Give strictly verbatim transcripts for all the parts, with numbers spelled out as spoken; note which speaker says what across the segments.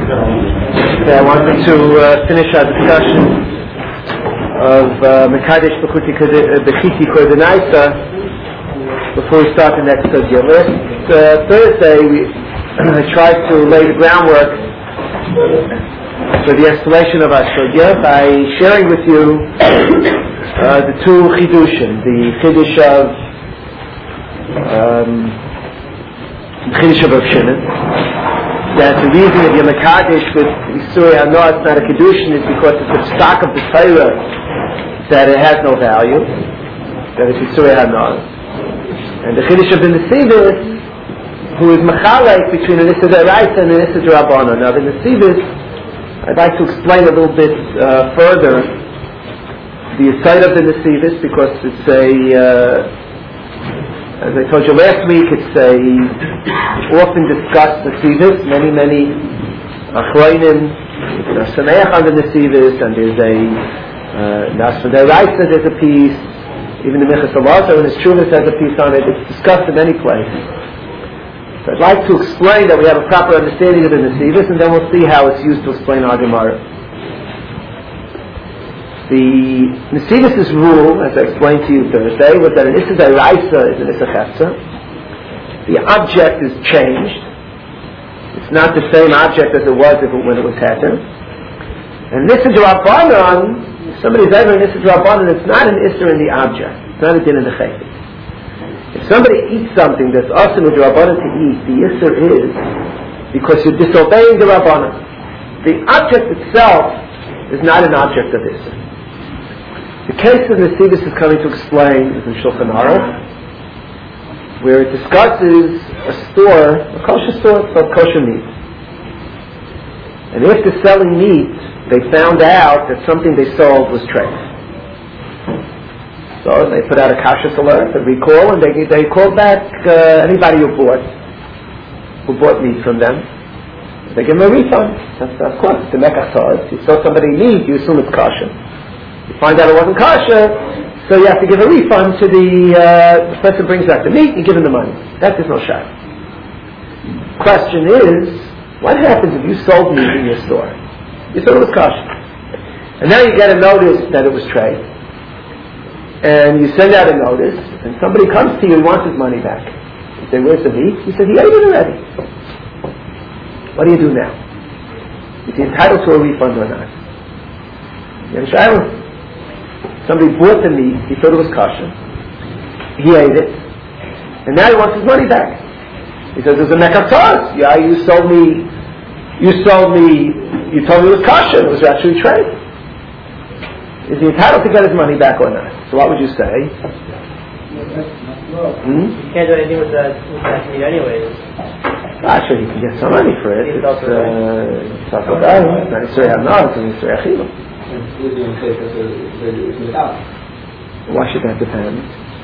Speaker 1: Okay, I wanted to uh, finish our discussion of Mekadesh Bechiti Kodenaisa before we start the next sugya. Last uh, Thursday we tried to lay the groundwork for the explanation of our sugya by sharing with you uh, the two chidushim, the chidush of um, the chidush of Rav Shimon. That the reason that you're Mekadesh with Yisuri Hanoah, it's not a Kedushin, is because it's a stock of the Torah that it has no value, that it's Yisuri Hanoah. And the Chiddush of the Nesivis, who is Machalek between an Issa D'Oraisa and an Issa D'Rabbanan. Now the Nesivis, I'd like to explain a little bit uh, further the side of the Nesivis, because it's a uh, as I told you last week, it's a often discussed Nesivis. Many, many Achroinim are Sameach on the Nesivis, and there's a Nasra D'Oraisa, there's a piece. Even the Minchas Elazar and his Chuvas has a piece on it. It's discussed in many places. So I'd like to explain that we have a proper understanding of the Nesivis, and then we'll see how it's used to explain our Gemara. The Nesivis' rule, as I explained to you Thursday, was that an Issa D'Oraisa is an Issa Chefza. The object is changed. It's not the same object as it was if it, when it was Heter. And Issa D'Rabbanan, if somebody's ever an Issa D'Rabbanan, it's not an Issa in the object. It's not a din in the Chayfetz. If somebody eats something that's Asim D'Rabbanan to eat, the Issa is because you're disobeying the Rabbanan. The object itself is not an object of Issa. The case of Nesivis is coming to explain is in Shulchan Aruch, where it discusses a store, a kosher store, it's called kosher meat. And after selling meat, they found out that something they sold was treif. So they put out a kashrus alert, a recall, and they they called back uh, anybody who bought who bought meat from them. They give them a refund. That's, of course, it's a mekach tzad. You saw somebody meat, you assume it's kosher. You find out it wasn't kosher, so you have to give a refund to the, uh, the person brings back the meat, you give him the money. That is no shayla. Question is, what happens if you sold meat in your store? You thought it was kosher. And now you get a notice that it was treif. And you send out a notice, and somebody comes to you and wants his money back. You say, where's the meat? You said, he ate it already. What do you do now? Is he entitled to a refund or not? You understand? Somebody bought the meat, he thought it was kosher, he ate it, and now he wants his money back. He says, there's a mekach tzad. Yeah, you sold me, you sold me, you told me it was kosher, it was actually treif. Is he entitled to get his money back or not? So what would you say? Hmm?
Speaker 2: You can't do anything with that, with that meat anyways.
Speaker 1: Actually, you can get some money for it. It's uh, it's not Yisrei Hanoah, it's Yisrei Achila. Why should that depend?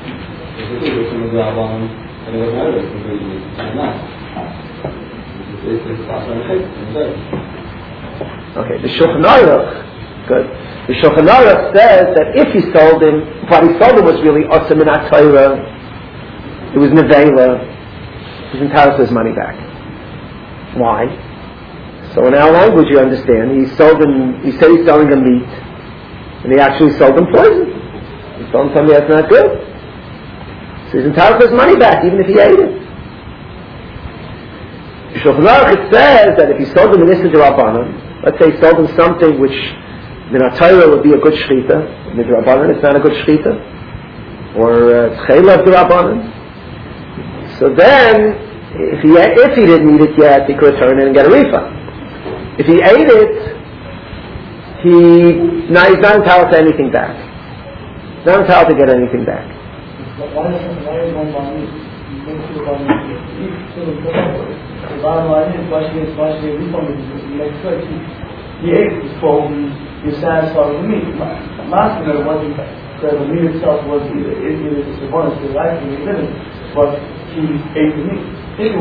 Speaker 1: Okay, the Shulchan Aruch, good. The Shulchan Aruch says that if he sold him, what he sold him was really Osam in Torah, it was Nevela, he's entitled to his money back. Why? So in our language, you understand, he sold him, he said he's selling him meat, and he actually sold him poison. He sold him something that's not good. So he's entitled to his money back, even if he ate it. Shulchan Aruch, it says that if he sold him an Issa D'Rabbanan, let's say he sold him something which in our Torah would be a good shchita, in the D'Rabbanan it's not a good shchita, or Chayla of D'Rabbanan. So then, if he, if he didn't eat it yet, he could return it and get a refund. If he ate it, he now he's not entitled to anything back. He's not entitled to get anything back.
Speaker 3: Why is why is one money? The bottom line is why should he why should he refund the next choice? He ate his food, he was satisfied with the meat. Last year it wasn't that the meat itself was either it's a bonus to life and he didn't, but he ate the meat.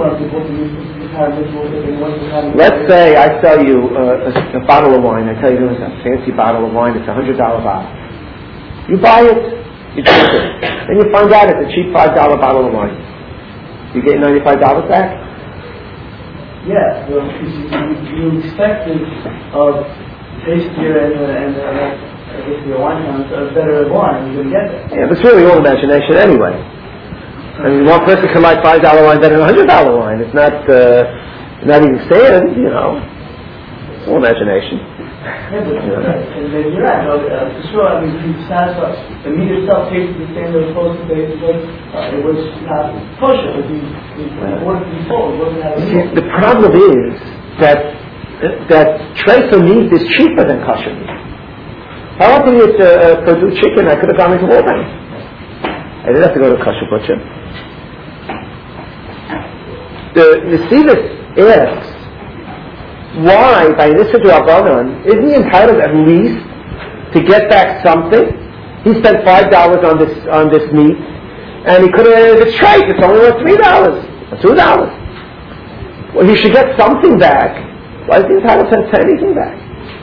Speaker 1: Let's say I sell you a, a, a bottle of wine. I tell you it's a fancy bottle of wine. It's a hundred dollar bottle. You buy it, you drink it, then you find out it's a cheap five dollar bottle of wine. You get ninety five dollars back.
Speaker 3: Yeah, well, you, you, you expected of tastier and uh, and uh, if your wine comes a better wine, you're going to get that.
Speaker 1: Yeah, but it's really all imagination anyway. I mean, one person can like five dollar wine better than a hundred dollar wine. It's not uh, not even saying, you know, it's all imagination.
Speaker 3: Yeah, but you know. And then you're right. No, uh, for sure, I mean, you satisfy. The meat itself tasted the same way it was supposed to taste, but uh, it was not kosher. It was it wasn't before. It wasn't having
Speaker 1: See, the problem is that that treifah meat is cheaper than kosher meat. If I want to eat uh, Purdue chicken, I could have gone into Walmart. I didn't have to go to a kosher butcher. The Nesivis asks, why, by Nissa D'Rabbanan, isn't he entitled at least to get back something? He spent five dollars on this on this meat, and he could have, if it's treif, it's only worth three dollars, or two dollars. Well, he should get something back. Why is he entitled to anything back?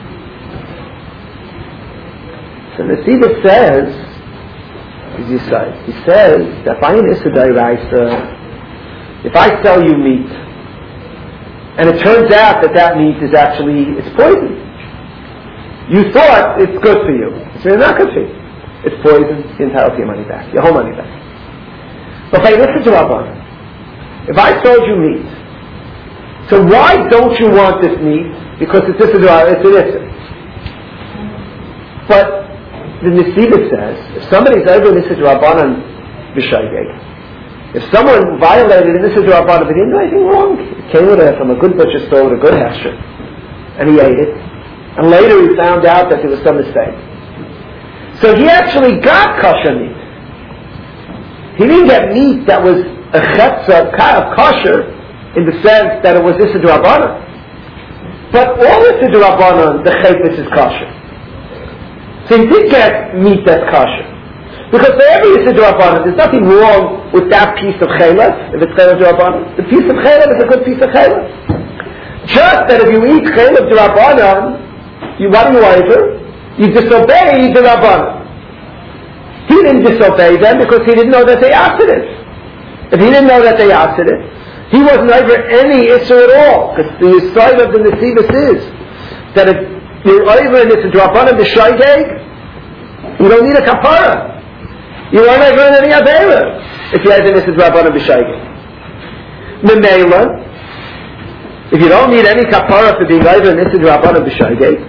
Speaker 1: So Nesivis says, as you say, he says that by an Issa D'Oraisa, if I sell you meat, and it turns out that that meat is actually, it's poison. You thought it's good for you. It's really not good for you. It's poison. You're entitled to your money back. Your whole money back. But hey, listen to Rabbanan. If I sold you meat, so why don't you want this meat? Because it's this is it's an issa. But the Nesivis says, if somebody's over this is Rabbanan b'shaygeg, if someone violated and this is Rabbanan, but he didn't do anything wrong, he came with a, from a good butcher store with a good hasher, and he ate it, and later he found out that there was some mistake. So he actually got kosher meat. He didn't get meat that was a chetzah, kosher, in the sense that it was Issa D'Rabbanan. But all Issa D'Rabbanan, the chayfetz is kosher. So he did get meat that's kosher. Because for every Issa D'Rabbanan, there's nothing wrong with that piece of chayla, if it's chayla D'Rabbanan. The piece of chayla is a good piece of chayla. Just that if you eat chayla D'Rabbanan, you what do you over? You disobey the Rabbanan. He didn't disobey them because he didn't know that they asked it. If he didn't know that they asked it, he wasn't over any issue at all. Because the side of the Nesivis is that if you're over in Issa D'Rabbanan b'shaygeg, you don't need a kapara. You aren't over in any avera if you have an Issa D'Rabbanan b'shaygeg. Memela, if you don't need any kapara for being over in Issa D'Rabbanan b'shaygeg,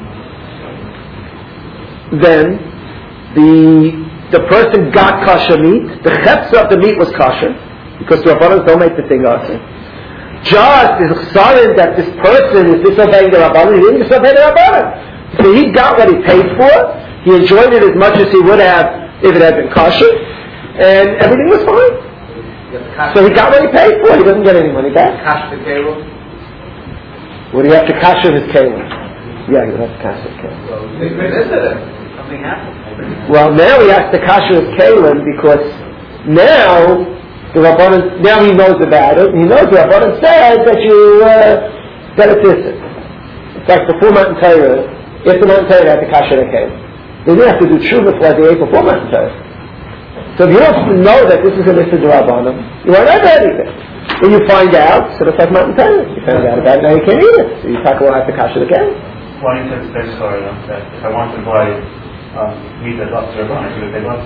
Speaker 1: then the the person got kosher meat. The chetzah of the meat was kosher because the Rabbanan don't make the thing awesome. Just is chsarin that this person is disobeying the Rabbanan. He didn't disobey the Rabbanan, so he got what he paid for. He enjoyed it as much as he would have if it had been kosher, and everything was fine. So he got what he paid for. He doesn't get any money back.
Speaker 4: Cash the cable.
Speaker 1: Would he have to kasher his kelim? Yeah, he would have to kasher his kelim.
Speaker 4: Well, they visited him. Something happened.
Speaker 1: Well, now he has to kasher his kelim because now the Rabbanan, now he knows about it. He knows the Rabbanan said that you uh, that it's this. It's like before Matan Torah. After Matan Torah, they have to kasher the kelim. They didn't have to do tshuva for the ate before Matan Torah. So if you don't know that this is a Issa D'Rabbanan, you won't have anything. When you find out, so it's like Matan Torah. You found out about it, now you can't eat it. So you talk about have to kasher the kelim.
Speaker 5: Why you said today, sorry, that if I want to buy um, meat that's up to their bone, I should have paid less.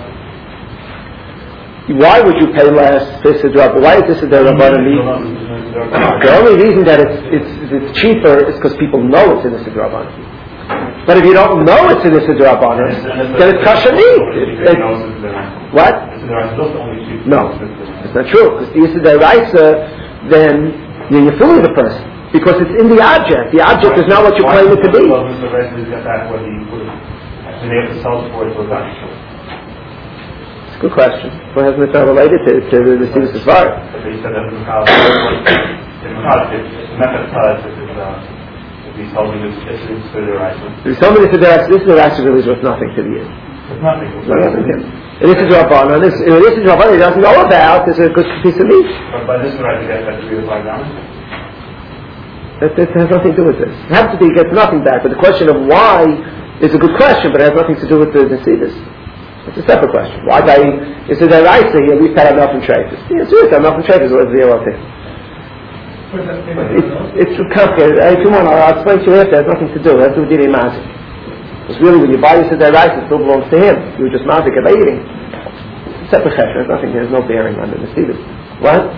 Speaker 1: Why would you pay less for Issa D'Rabbanan? Why is this a D'Rabbanan meat? The only reason that it's it's, it's cheaper is because people know it's in Issa D'Rabbanan. But if you don't know it's in Issa D'Rabbanan, then it's kosher meat. What? No, it's not true. Because the Issa D'Oraisa, then you're fooling the person. Because it's in the object. The object is not what you claim it to be.
Speaker 5: Well, the rest is get back what he would have been able to sell for it to a guy.
Speaker 1: It's a good question. What has it related to, to the Nesivis Svar?
Speaker 5: But he said that the Mikhail, the method tells us if he's holding this, this is for the right one.
Speaker 1: If somebody said that this is the right really is worth nothing to the end.
Speaker 5: It's nothing.
Speaker 1: It's nothing to him. And this is Rabbanan. This is Rabbanan. He doesn't know about. It's a good piece of meat.
Speaker 5: But by this right to get that three to five dollars.
Speaker 1: That, that has nothing to do with this. It has to be, it gets nothing back. But the question of why is a good question, but it has nothing to do with the Nesivis. It's a separate question. Why by is it a Raisa he at least had enough in traders? The answer is enough in traders was zero thing. It's, it's complicated. If you want, I'll explain to you after. It has nothing to do. It has to do with Dinei Mazik. Because really, when you buy your Seder rice, it still belongs to him. You were just Mazik by eating. Separate chesed. There's nothing. There's no bearing on the Nesivis. What?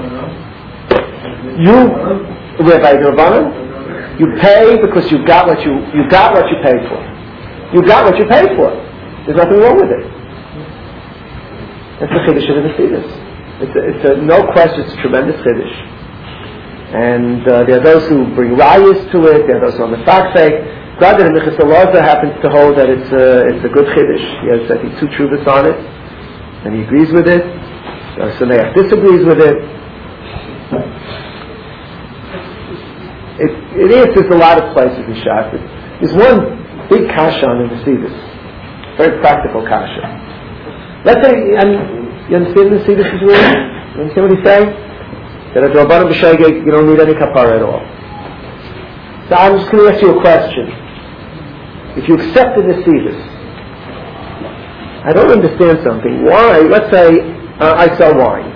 Speaker 1: You, Rabbi Rabbanan, you pay because you got what you you got what you paid for. You got what you paid for. There's nothing wrong with it. That's the chiddush of the Nesivis. It's a, it's a no question. It's a tremendous chiddush. And uh, there are those who bring rayas to it. There are those who on the faksei. Glad that Minchas Elazar happens to hold that it's a, it's a good chiddush. He has, I think, two truvas on it, and he agrees with it. Uh, Sameach disagrees with it. It, it answers a lot of places in Shas. There's one big kasha on the Nesivis, very practical kasha. Let's say, um, you understand the Nesivis is real? You understand what he's saying? That a Rabbanan b'Shegeg, you don't need any kapara at all. So I'm just going to ask you a question. If you accept the Nesivis, I don't understand something. Why? Let's say uh, I sell wine.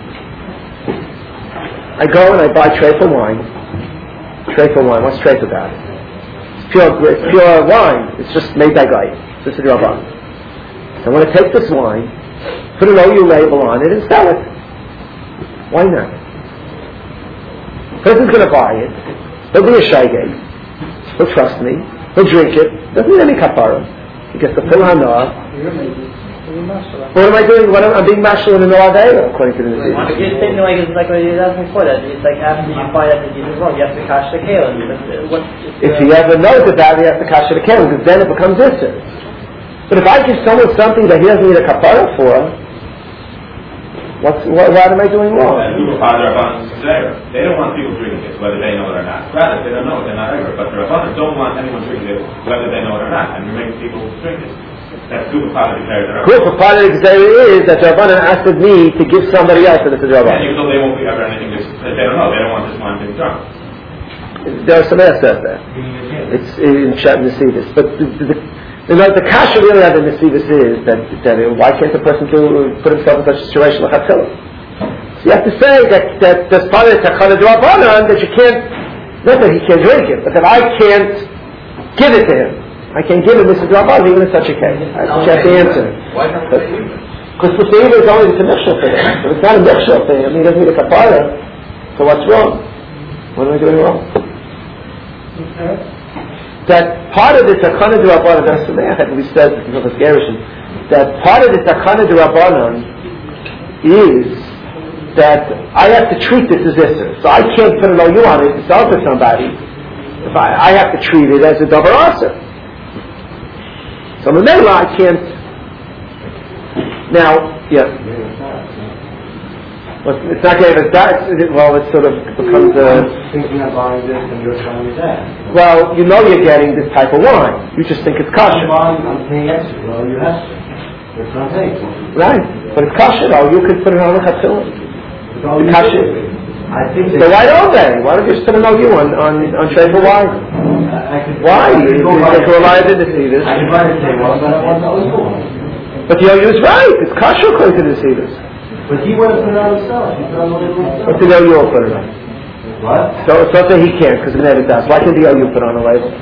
Speaker 1: I go and I buy trefa wine. Trefa wine. What's trefa about? It's pure, it's pure wine. It's just made by guy. This is Rabbanan. I want to take this wine, put an O U label on it, and sell it. Why not? Person's going to buy it. He'll be a shaygay. He'll trust me. He'll drink it. Doesn't need any kapara. He gets the full hana. What am I doing? What am, I'm being mashal in the Noadei, according to the Nesivis.
Speaker 2: But you're saying like it's like what you were asking before that. It's like after you find out that you did wrong, you have to cash the kelim. What?
Speaker 1: If he ever knows about it, he has to cash the kelim, because then it becomes isser. But if I give someone something that he doesn't need a kapara for, What's, what, what am I doing wrong?
Speaker 5: They don't want people drinking it, whether they know it or not. Rather, they don't know it, they're not ever. But the Rabbanan don't want anyone drinking it, whether they know it or not. And you're making people drink it. That's good for part of the Gzeira.
Speaker 1: Good for part of the Gzeira is that Rabbanan asked me to give somebody else, and it's a Rabbanan.
Speaker 5: And even though they won't be ever anything, they don't know. They don't want this wine to be drunk.
Speaker 1: There are some that says that. It's in Shat Nesivis. But the, the, You know, the kasha really of the Nesivis is that, that uh, why can't the person do, put himself in such a situation like Hatzilah? So you have to say that, that there's part of the Takana D'Rabbanan that you can't, not that he can't drink it, but that I can't give it to him. I can't give him this D'Rabbanan even in such a case. I have to answer.
Speaker 4: Why not the
Speaker 1: Because the Sefer is only the Mishal for him. If it's not a Mishal for him, he doesn't need a Kapara. So what's wrong? What am I doing wrong? That part of the Takana D'Rabbanan, that's the Me'ach, we said, that part of the Takana D'Rabbanan is that I have to treat this as Isser. So I can't put an O U on it to sell to somebody. If I, I have to treat it as a Davar Aser. So Memela, I can't. Now, yeah. Well, it's not going to that. Well, it sort of becomes a.
Speaker 3: Thinking of buying this and you're telling me that.
Speaker 1: Well, you know you're getting this type of wine. You just think it's kosher.
Speaker 3: I'm, I'm paying extra. Well, you have to. It's not paying for it.
Speaker 1: Right, but it's kosher. Though you could put it on a chatzilah.
Speaker 3: It's all you
Speaker 1: Kosher.
Speaker 3: do. I think.
Speaker 1: So why don't they? Why don't you just put an O U on on on trade for wine?
Speaker 3: I, I could.
Speaker 1: Why?
Speaker 3: I
Speaker 1: You
Speaker 3: could go buy
Speaker 1: take a reliance to see this.
Speaker 3: I could buy the table, but I want the O U.
Speaker 1: But the O U is right. It's kosher according to the Seeders.
Speaker 3: But he wouldn't put it on himself. He put it on the label himself.
Speaker 1: What's the O U will put it on?
Speaker 3: What?
Speaker 1: So it's not that he can't because it never does. Why can't the O U put on a label?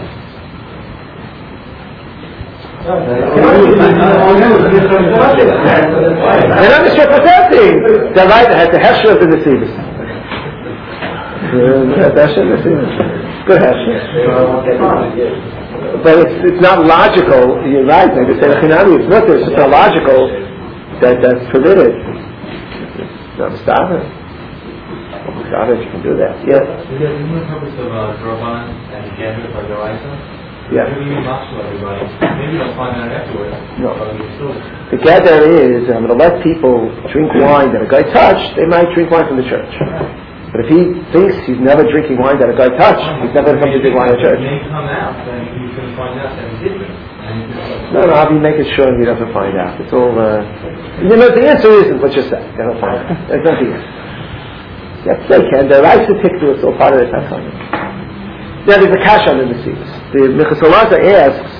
Speaker 1: They're not misrepresenting. They're right. It has the hesher of the Nesivis. Good hesher. But it's it's not logical. You're right. They say Chinami. It's not. It's just not logical that that's permitted. It's not Mustafa. Mustafa, you can do that. Yeah.
Speaker 6: Isn't the purpose of Drobban and Gather for the Raisa?
Speaker 1: Yeah.
Speaker 6: Maybe you must everybody. Maybe you'll find out afterwards.
Speaker 1: No.
Speaker 6: But you still.
Speaker 1: The gather is I'm going to let people drink wine that a guy touched. They might drink wine from the church. But if he thinks he's never drinking wine that a guy touched, he's never going to come to drink wine in church.
Speaker 6: When they come out, then you can find out that he did drink.
Speaker 1: No, no, I'll be making sure he doesn't find out. It's all, uh, you know, the answer isn't what you said. They don't find out. That's not the answer. Yes, they can. The rights to pick to it's all part of the Tachana. Now, there's a cash on the Nesivis. The Minchas Elazar asks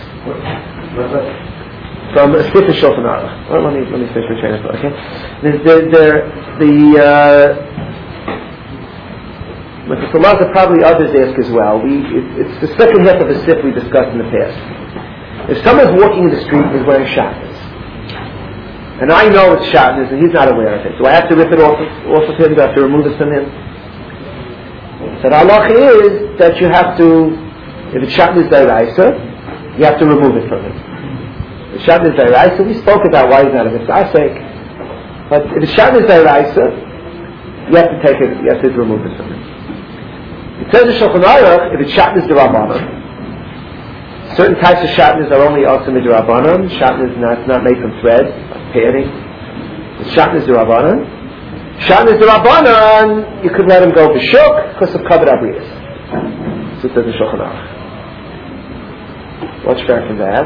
Speaker 1: from a Sifra Shulchan Aruch. Well, let me let me finish my train of thought. Okay, the the the the, uh, but the salah that probably others ask as well. We, it, it's the second half of a sif we discussed in the past. If someone's walking in the street and is wearing shatnez, and I know it's shatnez and he's not aware of it, do I have to rip it off, off of him? Do I have to remove it from him? So the halacha is that you have to, if it's shatnez deraisa, you have to remove it from him. If it's shatnez deraisa, we spoke about why he's not a mitzvah, but if it's shatnez deraisa, you have to take it, you have to remove it from it. It says in Shulchan Aruch, if it's shatnez d'Rabbanan, certain types of shatnez are only ultimate d'Rabbanan. Shatnez is not, not made from thread, like padding. It's shatnez d'Rabbanan. Shatnez d'Rabbanan, you could let him go b'shuk because of kavod abriyos. So it says in Shulchan Aruch. What's fair from that?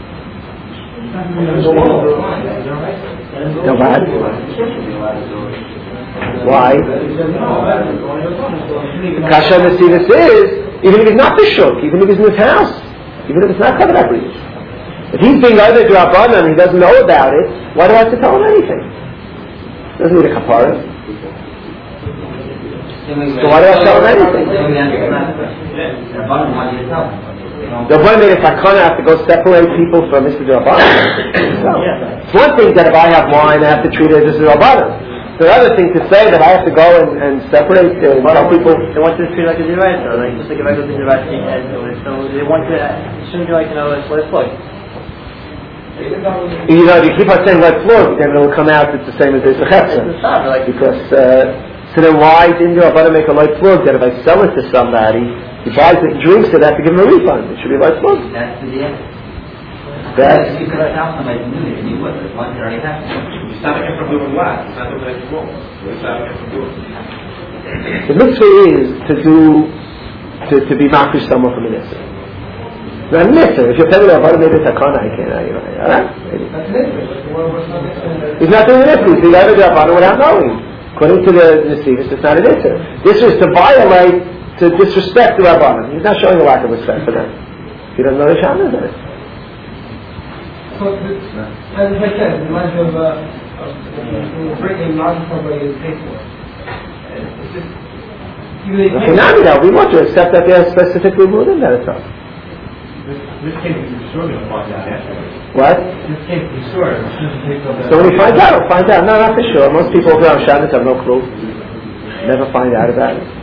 Speaker 1: No bad. Why? Kasha Mesiris is, even if he's not b'shuk, even if he's in his house, even if it's not covered up, if he's being over to Rabbanan and he doesn't know about it, why do I have to tell him anything? He doesn't need a kapara. So why do I tell him anything? The one that if I can't have to go separate people from Mister Rabbanan. It's one thing that if I have wine, I have to treat it as a Rabbanan. The other thing to say that I have to go and, and separate uh, tell people.
Speaker 2: They want to treat like a derived, like just like a regular derived thing. So they want to, it shouldn't be like, you know, it's like plug.
Speaker 1: You know, if you keep on saying like plug, then it'll come out it's the same as this like because uh, so then why didn't you Rabbanan make a light plug that if I sell it to somebody, he buys it, drinks it, I have to give him a refund. It should be a light plug.
Speaker 6: That's the idea.
Speaker 1: That's
Speaker 6: you could tell somebody to do it and you would, but once it already happened.
Speaker 5: You're stopping him from doing what? It's not doing anything wrong. You're stopping him from doing it.
Speaker 1: the mitzvah is to do to, to be makish someone from a mitzvah. Now, mitzvah, if you're telling me about maybe it's a kana, I can't, you know, alright? He's not doing a mitzvah, he's doing a mitzvah without knowing. According to the Nesivis, it's not a mitzvah. This is to violate, to disrespect the Rabbanan. He's not showing a lack of respect for them. He doesn't know the Shabbos in it.
Speaker 3: So, as I said, it reminds me of uh, uh, bringing knowledge somebody is paid for. It's just,
Speaker 1: Okay, now we know. We want to accept that they are specifically moving that it's not.
Speaker 6: This, this case is sure going to find out afterwards.
Speaker 1: What?
Speaker 6: This case is sure.
Speaker 1: So when he finds out, he'll find out. No, not for sure. Most people who are on Shabbos have no clue. Never find out about it.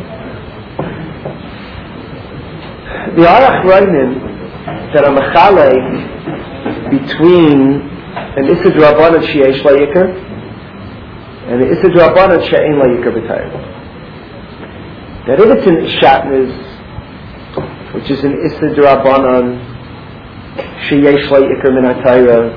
Speaker 1: The Arach Roinen that are mechalei between an Issa D'Rabbanan she'esh la'yikar and an Issa D'Rabbanan she'ein la'yikar b'tayr. That if it's an Shatnez, which is an Issa D'Rabbanan she'esh la'yikar min ha'tayra,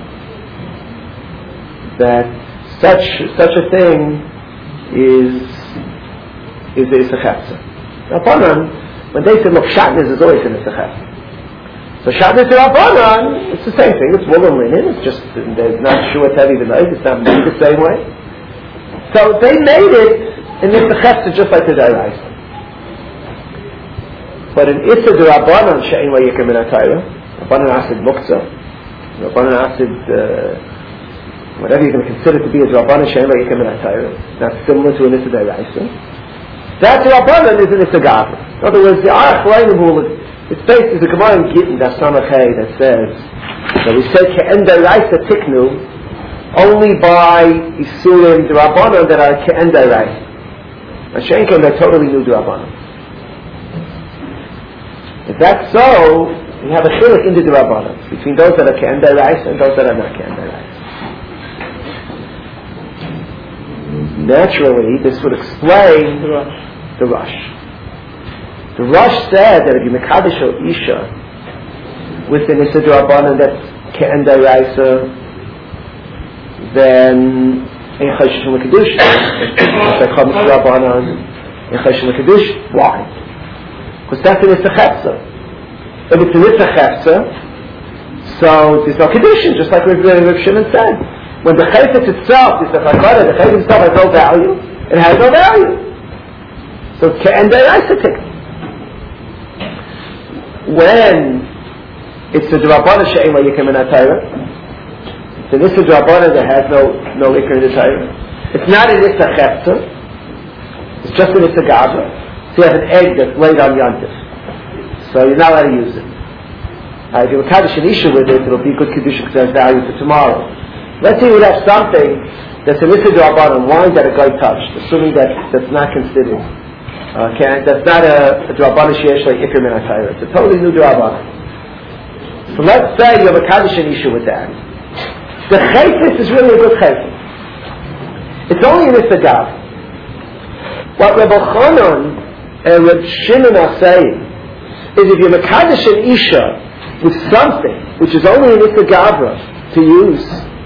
Speaker 1: that such such a thing is is the Issa Chetza. D'Rabbanan, when they say, look, Shatnez is always an Issa Chetza. So Shatnez D'Rabbanan, it's the same thing. It's wool and linen. It's just there's not sure heavy the night. It's not made the same way. So they made it in Issa Chetza just like the Daraisa. But in Issa D'Rabbanan she'ein la'yikar min ha'tayra, Rabbanan asid muktzah, Rabbanan asid uh, whatever you're going to consider to be as Rabbanan she'ein la'yikar min ha'tayra, not similar to an Issa Daraisa. That Rabbanan is an Issa Gavra. In other words, the Arach Roinen rule. It's based, there's a Gemara in Gittin, that's Samachay, that says that we say Ke'en Daraisa Tiknu only by Isurim D'Rabbanan that are Ke'en Daraisa. Mashenkim, they're totally new D'Rabbanan. If that's so, we have a chilik into D'Rabbanan between those that are Ke'en Daraisa and those that are not Ke'en Daraisa. Naturally, this would explain the rush. The Rosh said that if you mekadosh or isha with an Issa D'Rabbanan that's Ke'en Daraisa, then ein choshesh l'kedusha. It's like Chametz D'Rabbanan, ein choshesh l'kedusha. Why? Because that's an Issa Chetza. If it's an Issa Chetza, so there's no kedushin, just like Rav Shimon said. When the chayfetz itself is the chayfetz, the chayfetz itself has no value. It has no value. So it's Ke'en Daraisa tikkun. When it's a D'Rabbanan she'ein la'yikar min ha'tayra, it's an Issa D'Rabbanan that has no no ikar in the Torah. It's not an Issa Chetza. It's just an Issa Gavra. So you have an egg that's laid on Yontif. So you're not allowed to use it. Uh, if you have a Kaddish and Isha with it, it'll be good Kedusha because it has value for tomorrow. Let's say we have something that's a Nissa D'Rabbanan, wine that a guy touched, assuming that that's not considered. Okay, that's not a, a D'Rabbanan Sheyesh like Iker Min HaTorah. It's a totally new D'Rabbanan. So let's say you have a Kaddish and Isha with that. The Chayfis is really a good Chayfis. It's only in this Agav. What Rebbe Chanan and Reb Shimon are saying is if you're Mekadosh and Isha with something which is only in Issa Gavra to use,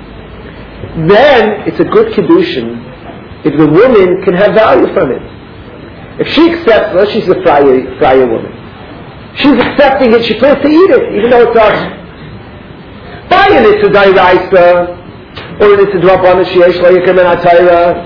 Speaker 1: then it's a good Kiddushin if the woman can have value from it. If she accepts, well, she's a Friar, Friar woman. She's accepting it, she plans to eat it, even though it's us. By an Issa Dairaisa, or an Issa D'Rabbanan Sheyesh Lo Yiker Min HaTorah,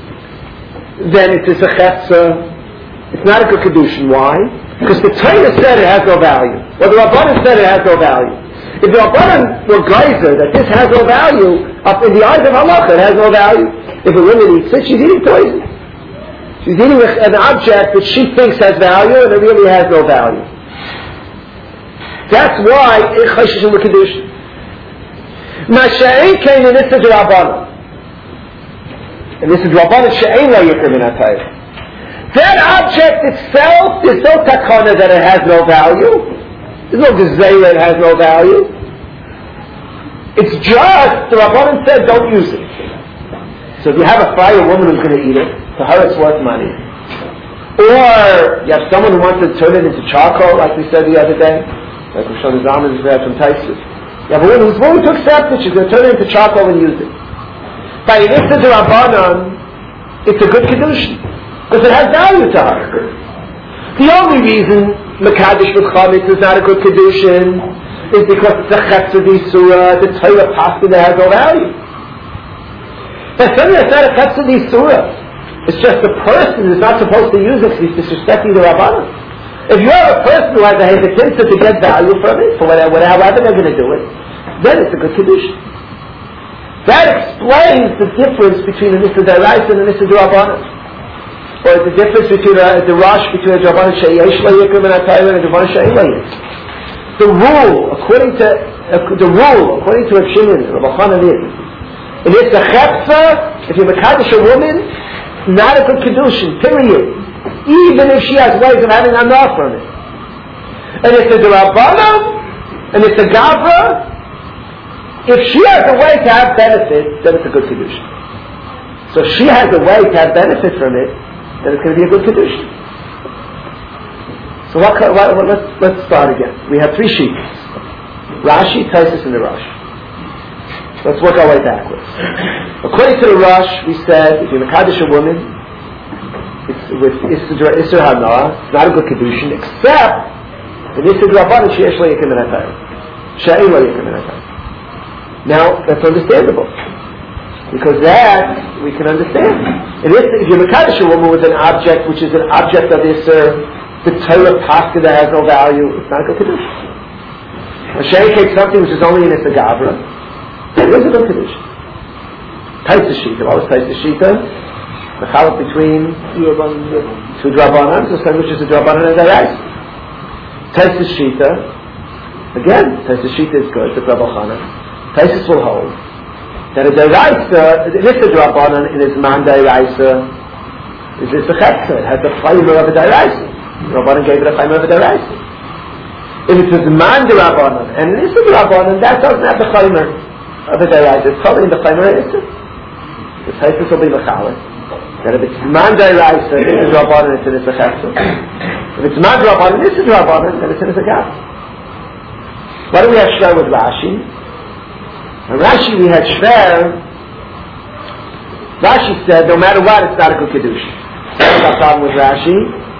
Speaker 1: then it is a Chetza. It's not a good Kedushin. Why? Because the Torah said it has no value. Well, the Rabbanan said it has no value. If the Rabbanan were geyser that this has no value, up in the eyes of Halacha, it has no value. If a woman eats it, she's eating poison. She's eating an object that she thinks has value, and it really has no value. That's why it chayshish in the Kedushin. Masha'en came in this Rabbanan. And this is Rabbanan she'ein la yikr min HaTorah. That object itself, there's no takana that it has no value. There's no gezerah, it has no value. It's just, the Rabbanan said, don't use it. So if you have a Friar woman who's going to eat it, to her it's worth money. Or you have someone who wants to turn it into charcoal, like we said the other day, like Rishon Zalman is there from Taisus. You have a woman who's willing to accept it, she's going to turn it into charcoal and use it. By an Issa D'Rabbanan, it's a good Kedushin. Because it has value to her. The only reason Mekadosh with Chametz is not a good Kedushin is because it's a Chetza D'Isura, the Torah Pascha that has no value. But something that's not a Chetza D'Isura, it's just a person who's not supposed to use it because he's disrespecting the Rabbanan. If you have a person who has a hesitancy to get value from it, for whatever, however they're going to do it, then it's a good Kedushin. That explains the difference between the Nissa D'Oraisa and the Nissa D'Rabbanan. Or the difference between uh, the rush between a D'Rabbanan Sheyesh Lo Yiker Min HaTorah and a D'Rabbanan She'ein Lo Yiker. The rule, according to uh, the rule, according to Reb Shimon and Reb Chanan is, it is the Chepsa, if you're Mekadosh a woman, not a good Kedushin, period. Even if she has ways of having enough from it. And it's a D'Rabbanan, and it's a Gavra, if she has a way to have benefit, then it's a good Kedushin. So if she has a way to have benefit from it, then it's going to be a good Kedushin. So what, what, what, let's, let's start again. We have three sheets. Rashi, Taisus, and the Rush. Let's work our way backwards. According to the Rush, we said, if you're Mekadosh a woman, it's with Isser Hana, it's not a good Kedushin, except in Isser D'Rabbanan Sheyesh Lo Yiker Min HaTorah. She'ein Lo Yiker Min HaTorah. Now, that's understandable. Because that, we can understand. It is, if you're Mekadosh a woman with an object, which is an object of Isser, the Torah Pascha that has no value, it's not a good Kedushin. Hashem takes something which is only in Isser Gavra, it is a good Kedushin. Taisa Shita, what was Taisa Shita? The chalak between two D'Rabbanan, which is a D'Rabbanan and D'Oraisa. Taisa Shita, again, Taisa Shita is good, the Rebbe Chanan. Taisus will hold that a D'Oraisa, this is a D'Rabbanan in his man D'Oraisa, is this a Chetza, it has the flavor of a D'Oraisa. Rabbanan gave it a flavor of a D'Oraisa. If it was man D'Rabbanan, and this is a D'Rabbanan, that doesn't have the flavor of a D'Oraisa, it's totally in the flavor of Issa. The Taisus will be Mechalek. That if it's man D'Oraisa, this is D'Rabbanan, it's in a Chetza. If it's man D'Rabbanan, this is D'Rabbanan, then it's in a Gav. Why do we have Shver with Rashi? In Rashi we had Shver. Rashi said, no matter what, it's not a good Kiddush. What's our problem with Rashi?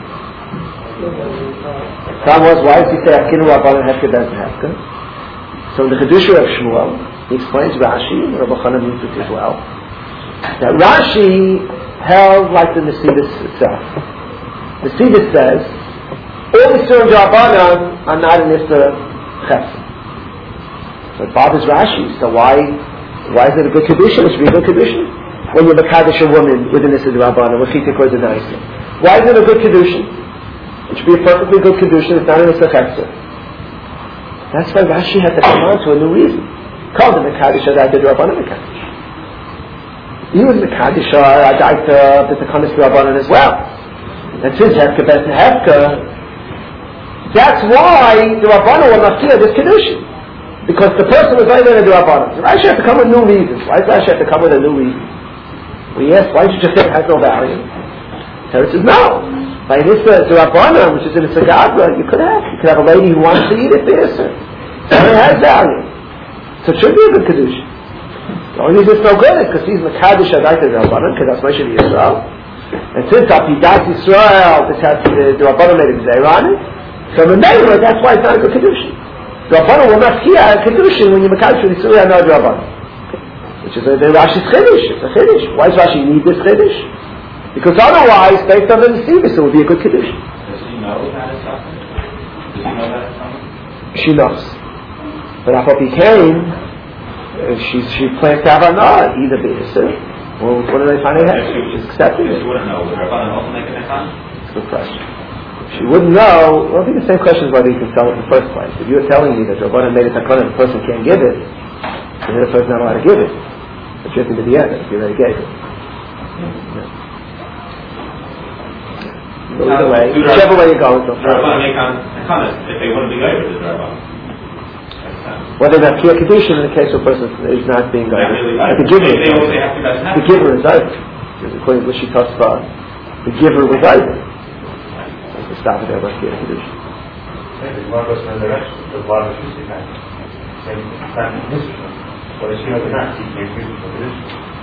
Speaker 1: The problem was, why does he say Akinu Rabbanan Hefka doesn't Hefka? So in the Kiddush of Shmuel, he explains Rashi, and Rabbi Chanan used it as well, that Rashi held like the Nesidus itself. Nesidus says, all the Surah Rabbanan are not in Isra Chesed. So it bothers Rashi. So why why is it a good Kedusha? It should be a good Kedusha. When you're Mekadosh a woman within Isra Rabbanan, with Chitik or Zanaisa. Why is it a good Kedusha? It should be a perfectly good kedushin. It's not in a sechetzer. That's why Rashi had to come on to a new reason. Called the Mekadosh Adaita D'Rabbanan Mekadosh. He was Mekadosh Adaita B'Takanas D'Rabbanan as well. And since Hefka Bet Hefka, that's why the Rabbanan will not fear this kedushin. Because the person was not even a D'Rabbanan. So Rashi had to come with new reasons. Why does Rashi have to come with a new reason? We asked, why did you just say it has no value? Terry says, no. By this D'Rabbanan, which is in a Sagadra, you could have. You could have a lady who wants to eat it there, sir. So it has value. So it should be a good kedushin. The only reason it's no good is because he's Mekadosh Adaita D'Rabbanan, because that's Moshe Yisrael. And since Apidat Yisrael, this has the D'Rabbanan made a gzeira on it, so the neighbor, that's why it's not a good kedushin. D'Rabbanan will not hear a kedushin when you Mekadosh Yisrael and not D'Rabbanan. Which is a, the Rashi's chiddush. It's a chiddush. Why does Rashi need this chiddush? Because otherwise, based on the Nesivis, it would be a good kedushin.
Speaker 5: Does she know that it's something? Does she know that it's something?
Speaker 1: She knows. But if it became, she she plans to have a nod, either be Yisr, or what do they find out? She's accepting it.
Speaker 5: She wouldn't know. Would her father also make an account?
Speaker 1: It's a good question. She wouldn't know. Well, I think the same question is whether you can sell it in the first place. If you're telling me that Rabbanan made a takana and the person can't give it, then the person's not allowed to give it. But you have to be the end if you already gave it. Yeah. So either way, whichever way you go, it's okay.
Speaker 5: Rabbanan make a takana if they wouldn't be guided to the Rabbanan.
Speaker 1: Whether that's pure kedushin in the case of a person is not being guided. But the giver is guided. The giver is guided. According to what she talks about, the giver was guided. To stop it there, but pure kedushin.
Speaker 6: Maybe one goes in the direction, the one is using that. Same time in history. But if she has not, she can't use it for kedushin.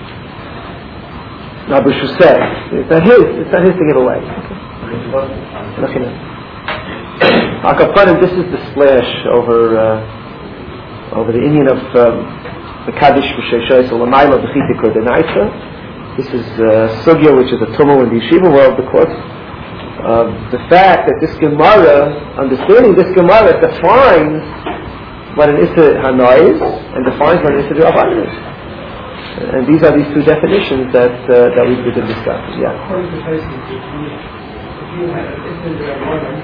Speaker 1: No, but she said, it's not his, it's not his to give away. Look at it. Akapanim, this is the splash over, uh, over the Indian of the Kaddish B'Sheshoy Solamayla B'Chitik or Denaisa. This is uh, Sugya, which is a tumul in the yeshiva world, because uh, the fact that this Gemara, understanding this Gemara, defines what an Issa Hanois and defines what an Issa D'Rabbanan is. And these are these two definitions that uh, that we've been discussing. Yeah.
Speaker 3: According to Pesach, if you had an Issa D'Rabbanan,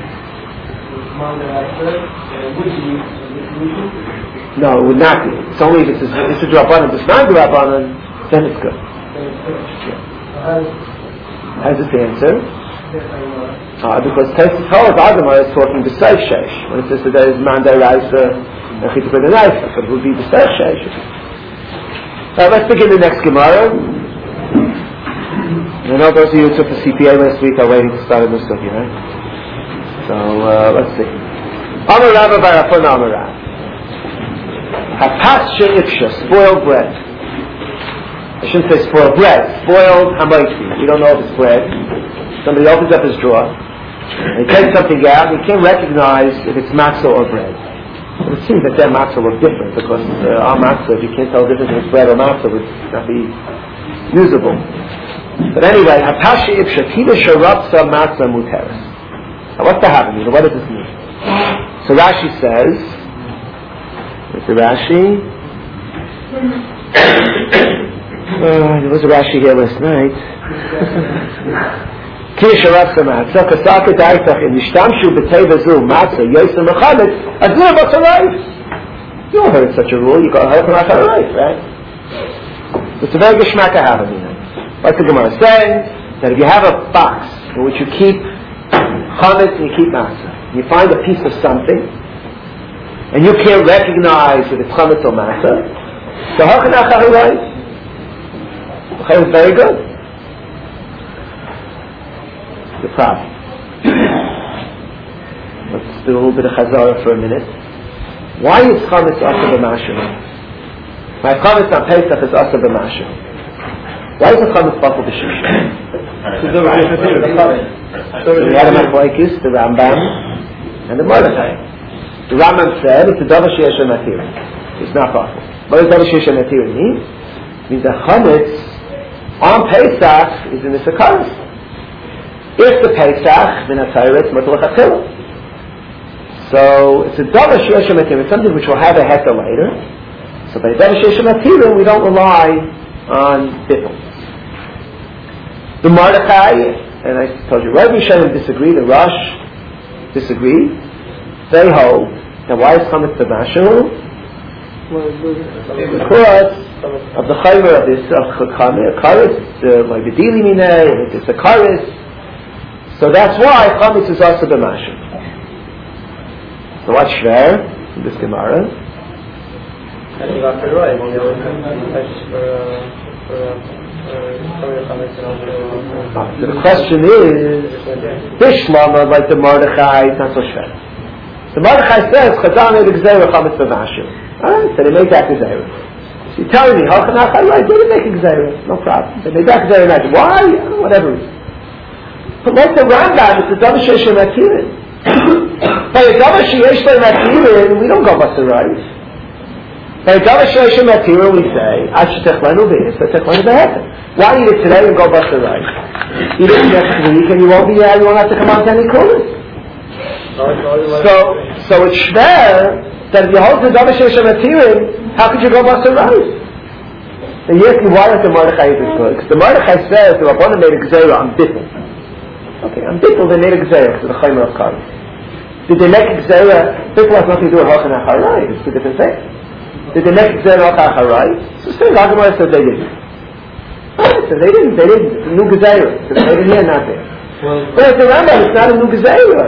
Speaker 3: would you
Speaker 1: No, it would not be. It's only if it's a D'Rabbanan, if it's not D'Rabbanan, then it's good.
Speaker 3: Yeah.
Speaker 1: How's this answer? Uh, because Tessus Halav Adamar is talking B'Seif Sheish. When it says that there is Mandai Raisa and Chituk Ben Raisa, so it would be B'Seif Sheish. Uh, let's begin the next Gemara. I know those of you who took the C P A last week are waiting to start a new study, right? So, uh, let's see. Amar Rabba Barafon Amar Rav. Hapas she'ifsha, spoiled bread. I shouldn't say spoiled bread. Spoiled hamaiti. We don't know if it's bread. Somebody opens up his drawer, and he takes something out, and he can't recognize if it's matzah or bread. It would seem that their matzah look different, because uh, our matzah, if you can't tell the difference if it's bread or matzah, would not be usable. But anyway, hapas she'ifsha, tida sharabsa matzah muteres. Now what's the happening? What does this mean? So Rashi says, where's the Rashi? Uh, there was a Rashi here last night. Kish Rav Matzah, Kasaka Daitach, and Nishtamshu B'tei Bezu Matzah Yosem Mechamet Azur B'Tzarayif. You all heard such a rule. You got to help B'Tzarayif, right? It's a very geschmack I have in here. What's the Gemara saying? That if you have a box in which you keep chametz and you keep matzah, you find a piece of something, and you can't recognize if it's chametz or matzah, so how can I chametz? It's very good. The problem. Let's do a little bit of chazara for a minute. Why is chametz asa b'mashah? My chametz on Pesach is asa b'mashah. Why is the chametz bafel b'shishah? So we had a machlokes, the Rambam and the Mordechai. The Rambam said it's a davar sheyesh matir. It's not bafel. What does davar sheyesh matir mean? It means the chametz on Pesach is in the Sakaris. If the Pesach, then a Torah, it's Matul Chachil. So it's a davar sheyesh matir. It's something which will have a heter later. So by davar sheyesh matir, we don't rely on bittul. The Mordechai, and I told you, Rabbi Yishanim disagree. The Rosh disagree. They hold that why is chametz b'mashal? Because of the chaymer of this karis, like the dili minay, it's a karis. So that's why chametz is also b'mashal. So what's shver in this Gemara?
Speaker 2: And you got the right. You know, for for
Speaker 1: So the question is, Bishlama, like the Mordechai, it's not so shver. The Mordechai says, Chazal made a gzeira chametz b'mashal. Alright, so they made that gzeira. So you're telling me, how can I right? They didn't make a gzeira, no problem. They made that gzeira magic. Why? Whatever. But like the Rambam, it's a Davar Sheish Matirin. By a Davar Sheish Matirin, we don't go Basarais. By a Davar Sheish Matirin, we say, Asher Techlanu V'is, Techlanu V'hetem. Why eat it today and go Basarais? Eat it next week and you won't be there, you won't have to come on to any kulas. So, so it's shver that if you hold the Davar Sheish Matirin, how could you go Basarais? And you ask me why does the Mordechai eat this good? Because the Mordechai says the Rabbanan made a gzeira on bittul. Okay, on bittul they made a gzeira to the chaymer of karis. Did they make a gzeira? Bittul has nothing to do with hochan acharai. It's two different things. Did they make a gzeira hochan acharai? So say Ragamar said they didn't. Oh, so they didn't. They didn't. It's a new gzeira. So they made it here, not there. Well, but it's a Rambam. It's not a new gzeira.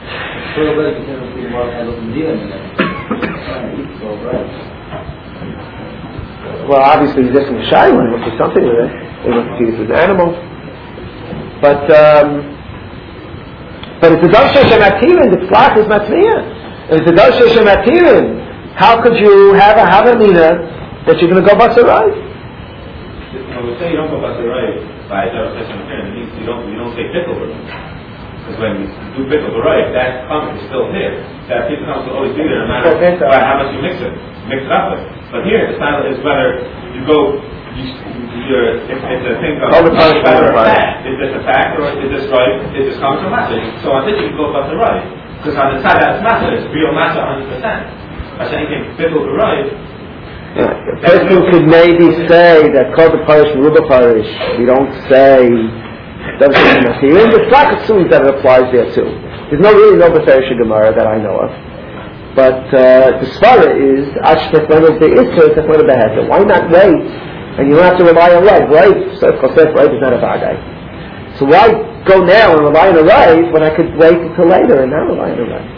Speaker 1: Well, obviously he's just in the shy one. He must do something with it. He must feed it to the animal. But um, but if the Davar Sheish Matirin, the tzlach is matmiyah. If the Davar Sheish Matirin, how could you have a havamina that you're going to go basarai?
Speaker 5: No, we say you don't go basarai by Davar Sheish Matirin. It means you don't you don't say pickle. Because when you do pickle barai, that comment is still there. That pickle comes will always be there, no matter by how much you mix it, mix it up with. But here, it's not. It's whether you go. You, you're, it's, it's a thing of whether a fact. Is this a fact or is this right? Is this comes from matter? So on this you go about the right. Because on the side that's matter, it's real matter one hundred percent. By saying anything biddle the right.
Speaker 1: Yeah, a person could maybe say that called the parish Ruba parish. We don't say doesn't material. The Tzlach assumes that it applies there too. There's no really no B'Ferish Gemara that I know of. But uh, the svara is Ash Techlanu Be'isr Techlanu Be'heter. Why not wait? And you don't have to rely on right. Right, so Chosef right is not a bagay. So why go now and rely on a right when I could wait until later and not rely on a right?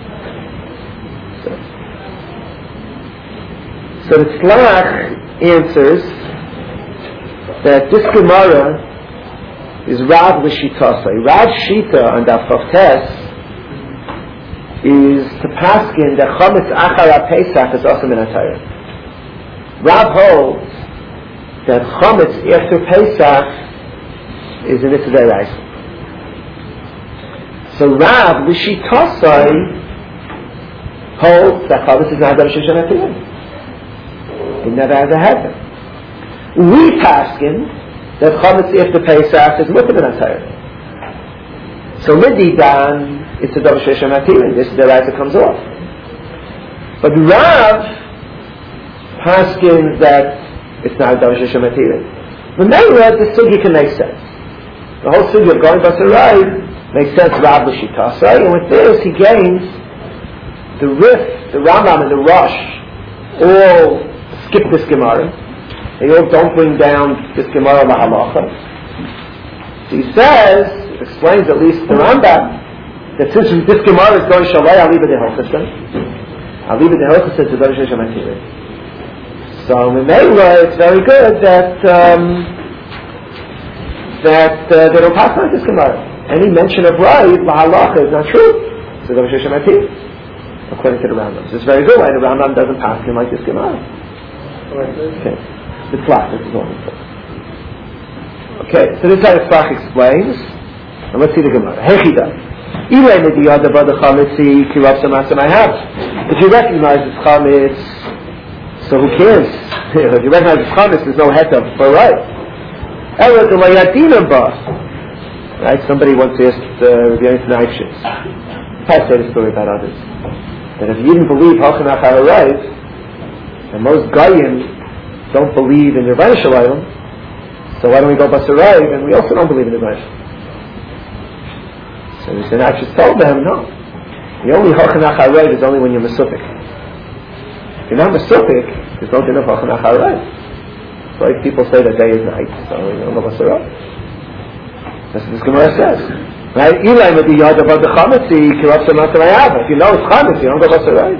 Speaker 1: So, so the Tzlach answers that this Gemara is Rav L'Shitasai. Rav Shita on Daf Chavtes is to paskin that chametz achar Pesach is also min hatayr. Rav holds that chametz after Pesach is in Mitzvah Deraisa. So Rav L'Shitasai holds that chametz is not Davar Sheish Matirin. It never has a heaven. We paskin that chametz after Pesach is Mitzvah Deraisa. So Mididan, it's a Davar Sheish Matirin. This Deraisa comes off. But Rav paskins that it's not a Davar Sheish Matirin. But Meira, the sugya can make sense. The whole sugya of going basarai makes sense. Rav L'Shitasai, and with this he gains the Rif, the Rambam, and the Rosh all skip this Gemara. They all don't bring down this Gemara Mahalacha. So he says, explains at least the Rambam, that since this Gemara is going Shalai, I'll leave it to Hilchasa. I'll leave it to Hilchasa to Davar Sheish Matirin. So in Meila, it's very good that um, that uh, they don't pass on this Gemara. Any mention of right, Mahalacha, is not true. So Davar Sheish Matirin, according to the Rambam. So it's very good why the Rambam doesn't pass him like this Gemara. Okay. The Tzlach, this is all the Tzlach. Okay, so this is how the Tzlach explains. And let's see the Gemara. Hechida. If you recognize it's chametz, so who cares? If you recognize it's chametz, there's no heter for right. Right? Somebody once asked uh, Rabbi Yonasan Eibshitz. I say the story about others. That if you didn't believe Hochan Achar right, and most Goyim don't believe in the Rebbeinu Shalom, so why don't we go Basarai? And we also don't believe in the Rebbeinu. So the Senachis told them, no. The only Hochen Acharoid is only when you're Mesupik. If you're not Mesupik, there's no din of Hochen Acharoid. So like people say that day is night, so you don't know what's the road. That's what this Gemara says. Right? Eli with the yard about the chametzi, kirab samat rayava. If you know it's chametz, you don't go what's the road.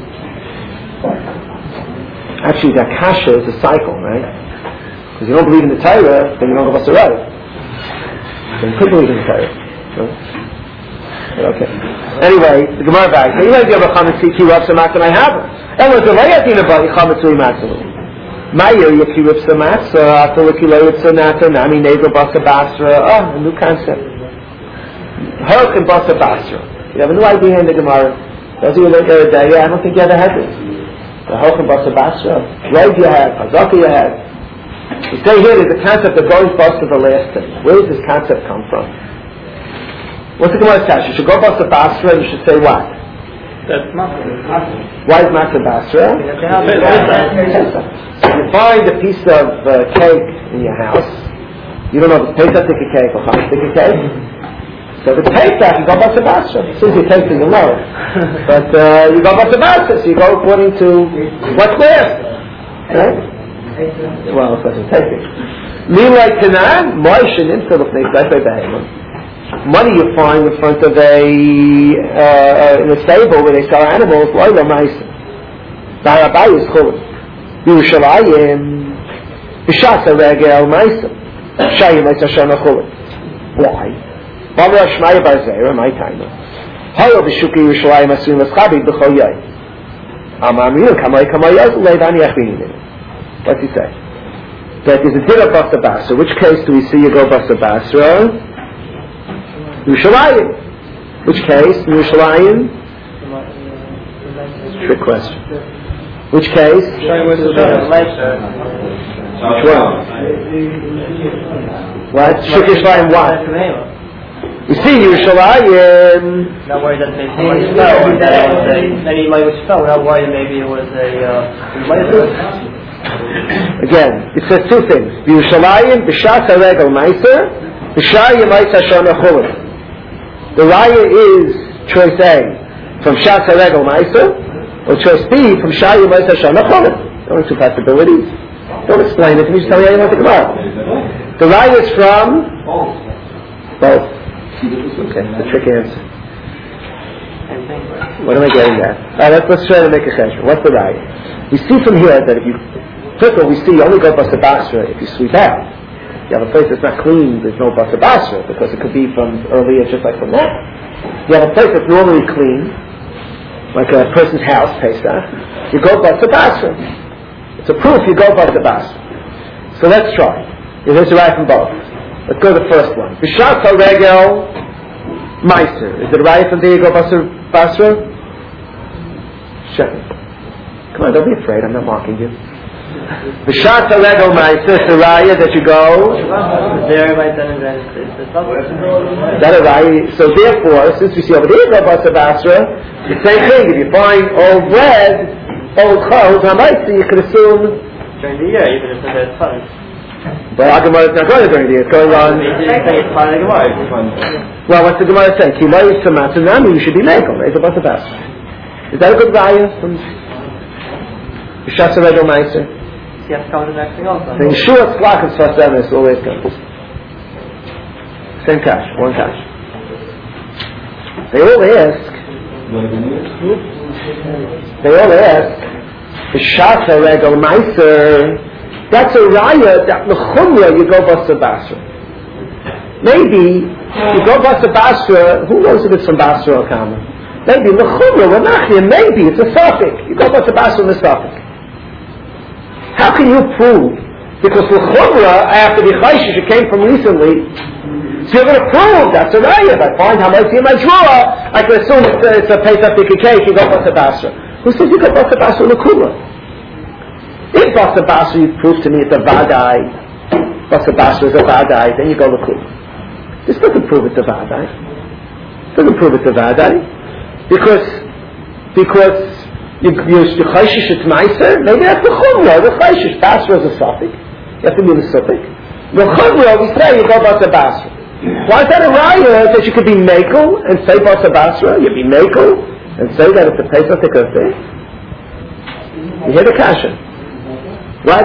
Speaker 1: Actually, that kasha is a cycle, right? Because you don't believe in the Torah, then you don't go what's the road. Then you could believe in the Torah. Okay. Anyway, the Gemara back. Eli with the chametzi, kirab samat rayava. And was the layadin about chametz rimatzelu. Mayer Yakirib Samatsa, Atalakilayit Sanata, Nami Neger Basa Basra. Oh, a new concept. Herk and Basa Basra. You have a new idea in the Gemara. Those of you that are there, yeah, I don't think you ever had this. The Herk and Basa Basra. Road you have, Hazaka you have. You say here there's a concept of going Basa the last thing. Where does this concept come from? What's the Gemara say? You should go Basa Basra and you should say what?
Speaker 2: That's Matzah.
Speaker 1: Why is Matzah Basra? So you find a piece of uh, cake in your house. You don't know if it's Pesach stick cake or Chametz stick cake. So if it's Pesach, you go Matzah Basra. As soon as you taste it, you'll know it. But uh, you go Matzah Basra, so you go according to what's there. Right? Well, it doesn't take it. Milay Tanan, Moshe Nimtzah L'fnei Zayfei Behemoth. Money you find in front of a uh, in a stable where they sell animals, loyla ma'isa. Barabai is chulin. Yerushalayim, b'shasa regel ma'isa. Shayim ma'isa shana chulin. Why? Bamra Shmaya bar Zera, my timer. Hayo b'shuki Yerushalayim asuin l'schabi b'chol yoy. Amamriyo kamay kamay yoz u'leivani achbinin. What's he say? That there's a din of Basa Basra. Which case do we see you go Basa Basra? Yerushalayim. Which case? Yerushalayim? Trick question. Which case? Which one? What? Yerushalayim what? You see Yerushalayim.
Speaker 2: Not worried that they changed spell. That it was a, any language spell. Not worried maybe it was a, uh,
Speaker 1: again, it says two things. Yerushalayim, b'shas haregel meiser, b'shayim meiser shana chulin. The raya is choice A from Shas HaRegel Ma'aser, or choice B from Shayim Ma'aser Shana Chulin. Only two possibilities. Don't explain it to me, just tell me how you want to come out. The raya is from both. Okay, the trick answer. What am I getting at? Alright, let's, let's try to make a cheshbon. What's the raya? We see from here that if you, first of all, we see you only go Basa Basra if you sweep out. You have a place that's not clean, there's no Basa Basra, because it could be from earlier just like from that. You have a place that's normally clean, like a person's house, Pesach, you go Basa Basra. It's a proof you go Basa Basra. So let's try. Here's a right from both. Let's go to the first one. B'shas HaRegel Meiser. Is it right from there you go Basa Basra? Sure. Come on, don't be afraid, I'm not mocking you. B'shas HaRegel Meiser, it's a raya that you go. That a raya. So therefore, since we see over there go Basa Basra, the same thing. If you find old bread, old clothes, Hamaisa, you could assume
Speaker 2: during the year, even if there's fun.
Speaker 1: But our Gemara is not going during the year. It's going on. Well, what's the Gemara say? Kilayis Samatsanami, you should be makel. Right? It's a Basa Basra. Is that a good raya from B'shas HaRegel Meiser?
Speaker 2: You have to come to the next thing also.
Speaker 1: The Yeshua Tzlach and Sfas Emes always comes. Same cash, one cash. They all ask, they all ask, B'shas HaRegel Meiser, that's a raya that l'chumra you go Basa Basra. Maybe you go Basa Basra, who knows if it's from Basra or Kama? Maybe l'chumra, Renachia, maybe it's a suffix. You go Basa Basra in the suffix. How can you prove? Because l'chumra, after the chayshish it came from recently, so you're going to prove that's a raya. If I find how much in my drawer, I can assume it's a, it's a Pesach cake, you go Basa Basra. Who says you go Basa Basra l'chumra? If Basa Basra you prove to me it's a vadai, Basa Basra is a vadai, then you go l'chumra. This doesn't prove it's a vadai. It doesn't prove it's a vadai. Because, because you, you, you chayshish it's meiser, maybe that's the chumra, the chayshish, Basra is a suffix. You have to be the suffix. The chumra, we say you go Basa Basra. Why is that a raya that you could be mekel and say Basa Basra? You'd be mekel and say that it's a Pesach Tekufeh, you hear the kasha. What?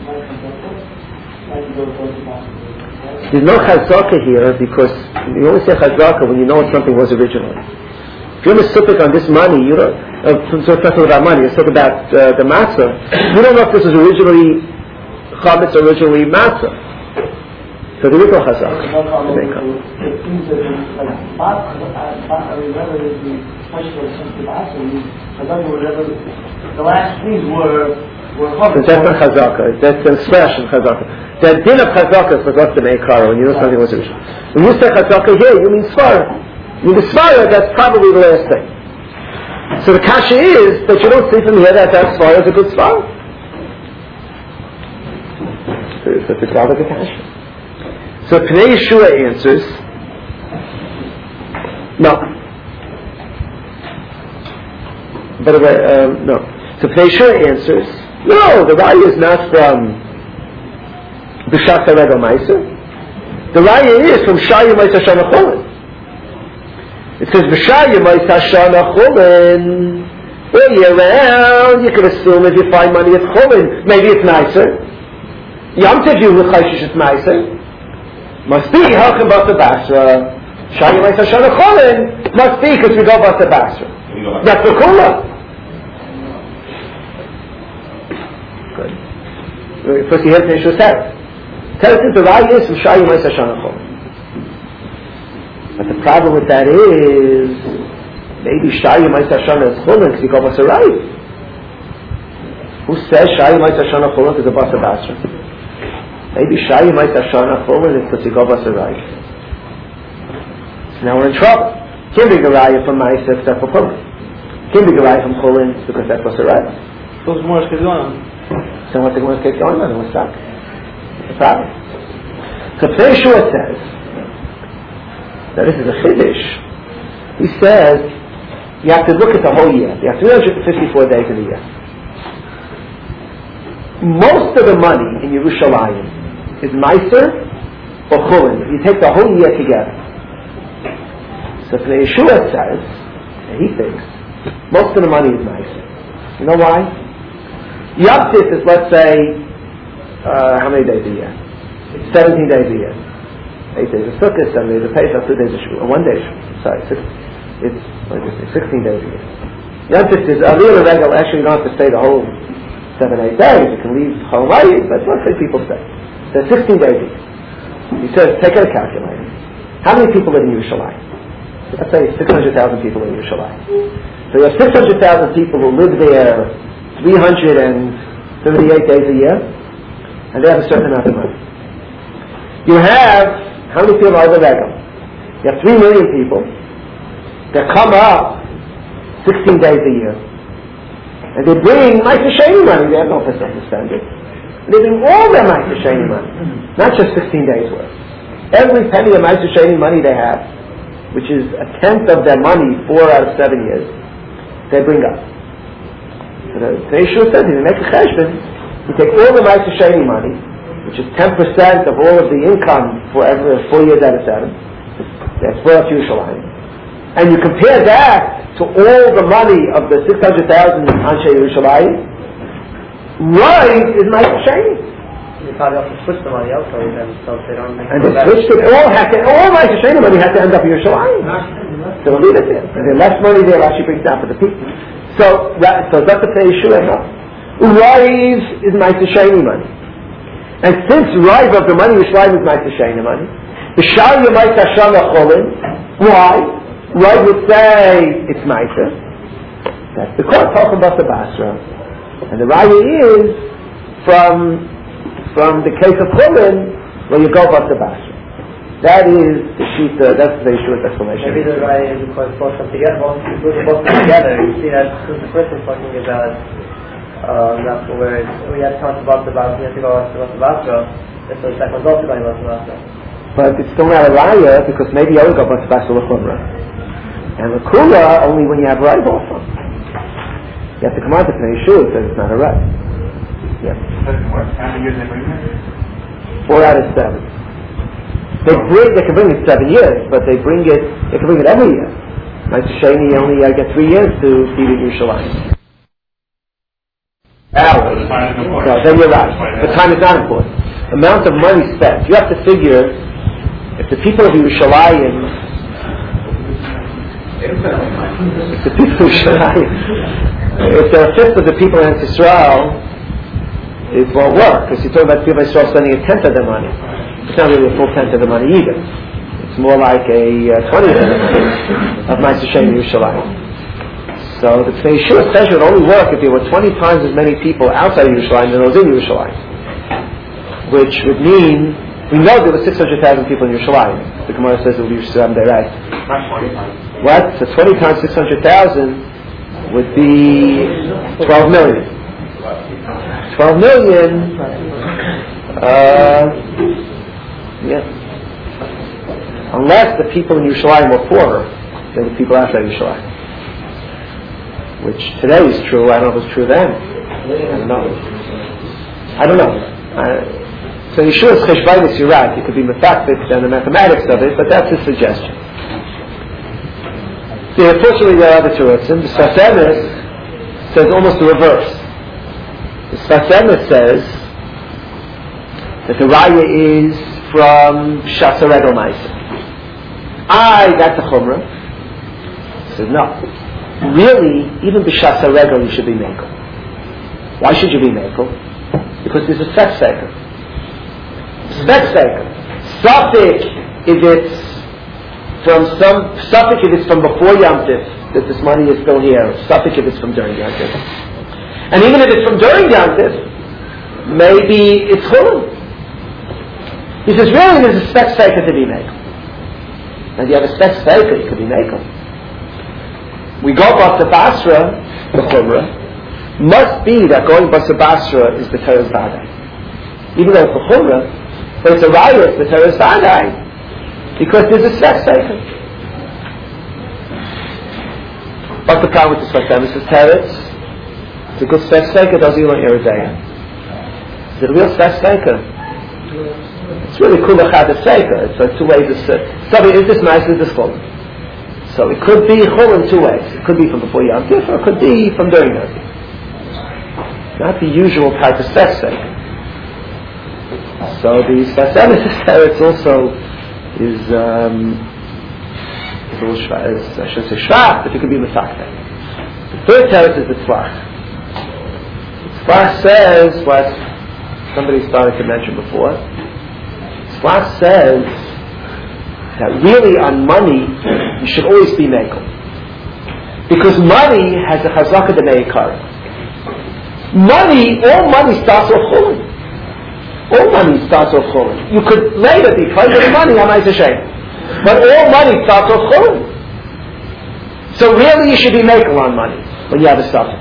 Speaker 1: There's no chazaka here because you only say chazaka when you know what something was originally. If you're mistaken on this money, you don't. Uh, so it's not about money. It's talking about uh, the matzah. You don't know if this was originally chametz, originally matzah. So there is no chazaka.
Speaker 3: It seems that like I remember the special whatever the last things were were covered.
Speaker 1: That's not chazaka. That's an expression chazaka. The din of chazaka is chazaka the meikara when you know something was original. When you say chazaka here, you mean svara. You mean the svara, that's probably the last thing. So the kasha is that you don't see from here that that svara is a good svara. So it's a svara the kasha. So Pnei Yeshua answers, no. By the way, um, no. So Pnei Yeshua answers, no, the raya is not from B'Shat HaRegel Ma'aser. The raya is from Shaya Ma'aser Shana Cholin. It says B'Shaya Ma'aser Shana Cholin. All year round, you can assume if you find money at Cholin, maybe it's nicer. Yom Tov you with Chayshish it's nicer. Must be Halchem Basa Basra. Shaya Ma'aser Shana Cholin must be because we go Basa Basra. That's the Kula. Good. First you hear Pnei Yeshua say. Tell us the raya is from Shaya Ma'aser Shana Cholin. But the problem with that is maybe Shaya Ma'aser Shana Cholin because you go Basa right. Who says Shaya Ma'aser Shana Cholin is a Basa Basra? Maybe Shaya Ma'aser Shana Cholin is because you go Basa right. So now we're in trouble. Can't be a raya from Ma'aser except for Cholin. Can't be a raya from Cholin because that's Basa right.
Speaker 2: Those more Shkedonim.
Speaker 1: So what the Gemara keeps going on, what's that? What's the problem? So Pnei Yeshua says, now this is a chiddush. He says, you have to look at the whole year. You have three hundred fifty-four days in a year. Most of the money in Yerushalayim is Ma'aser or Chulin. You take the whole year together. So Pnei Yeshua says, and he thinks, most of the money is Ma'aser. You know why? Yom Tif is, let's say, uh, how many days a year? seventeen days a year. Eight days of Sukkot, seven days of Pesach, two days of Shavuot, one day of Shavuot. Sorry, six, it's, what did I say, sixteen days a year. Yom Tif is, a real regular, actually you don't have to stay the whole seven, eight days. You can leave Hawaii, but let's say people stay. There's sixteen days a year. He says, take out a calculator. How many people live in Yerushalayim? Let's say six hundred thousand people in Yerushalayim. So you have six hundred thousand people who live there three hundred thirty-eight days a year, and they have a certain amount of money. You have, how many people are the regular? You have three million people that come up sixteen days a year, and they bring Ma'aser Sheni money. They have no place to spend it. They bring all their Ma'aser Sheni money, not just sixteen days worth. Every penny of Ma'aser Sheni money they have, which is a tenth of their money four out of seven years, they bring up. So the Yeshua says, if you make a cheshbon, you take all the Ma'aser Sheni money, which is ten percent of all of the income for every four years out of seven, that's for Yerushalayim, and you compare that to all the money of the six hundred thousand Anshe Yerushalayim, right is Ma'aser Sheni.
Speaker 2: You probably have to switch the money out for them, so they don't make
Speaker 1: and they switched it, all had to, all Ma'aser Sheni money had to end up in Yerushalayim. So they'll leave it there. And the less money there actually brings down for the people. So, that, so that's the Pnei Yeshua. Rise is Ma'aser Sheni money. And since rise of the money is Rise is Ma'aser Sheni money, the Shaya Ma'aser Shana Cholin, why? Rise would say it's Ma'aser. That's the court talking about the Basra. And the raya is from from the case of Cholin, where you go about the Basra. That is the Shita, that's the Yeshua's explanation.
Speaker 2: Maybe the raya is because both come together, both both come together. You see that since the first is talking about um, that's where we have to talk about the Basra, we have to go about the Basra. That's the second also going about the Basra.
Speaker 1: But it's still not a raya because maybe you only go about the Basra with Chumrah. And the Kula only when you have raya also. You have to come out to Pnei Yeshua and say it's not a raya. Yeah.
Speaker 6: How many years they bring it?
Speaker 1: Four out of seven. They bring, they can bring it seven years, but they bring it, they can bring it every year. Ma'aser Sheni, you only uh, get three years to feed in Yerushalayim. Hours. No, then you're right. But time is not important. Amount of money spent. You have to figure if the people of Yerushalayim, if the people of Yerushalayim, if they're a fifth of the people in Israel, it won't work because you're talking about the people of Israel spending a tenth of their money. It's not really a full tenth of the money either. It's more like a uh, twentieth of Ma'aser Sheni Yerushalayim. So the Pnei Yeshua special would only work if there were twenty times as many people outside Yerushalayim than those in Yerushalayim. Which would mean, we know there were six hundred thousand people in Yerushalayim. The Gemara says it will be Yerushalayim direct. What? So twenty times six hundred thousand would be twelve million. twelve million, uh, yeah. Unless the people in Yerushalayim were poorer than the people outside Yerushalayim. Which today is true, I don't know if it's true then. I don't know. I don't know. I, so Yeshua's cheshbonus, you're right, it could be methactic and the mathematics of it, but that's his suggestion. See, unfortunately there are other terutzim. The Sfas Emes says almost the reverse. The Sfas Emes says that the raya is from Shas HaRegel Ma'aser. I, that's a chumrah. He says no. Really, even b'shas haregel you should be mekel. Why should you be mekel? Because there's a spec seker. Spec seker. Safek if it's from some, safek if it's from before Yom Tif, that this money is still here. Safek if it's from during Yom Tif. And even if it's from during Yom Tif, maybe it's chulin. He says, really, there's a spec seker to be mekel. And you have a spec seker, you could be mekel. We go Basa Basra, the Chumrah, must be that going Basa Basra is the Teres Vadai. Even though it's the Chumrah, but it's a riot, it's the Teres Vadai. Because there's a sex cycle. What's the problem with the Sfas Emes? It's Teres. It's a good sex cycle, does you want your day. Is it a real sex cycle? It's really cool to have a cycle. It's like two ways to sit. Somebody, is this nice, is this full? So it could be chol in two ways. It could be from before Yom Tif, or it could be from during Yom Tif. Not the usual type of sex cycle. So the Sfas Emes teretz also is, um, is a little shva, is, I should say shvach, but it could be mefakta. The third teretz is the tzlach. The tzlach says what somebody started to mention before. The tzlach says that really on money, you should always be mekel. Because money has a chazaka d'meikar. Money, all money starts off chulin. All money starts off chulin. You could later be because of the money, I'm not ashamed. But all money starts off chulin. So really you should be mekel on money when you have a suffix.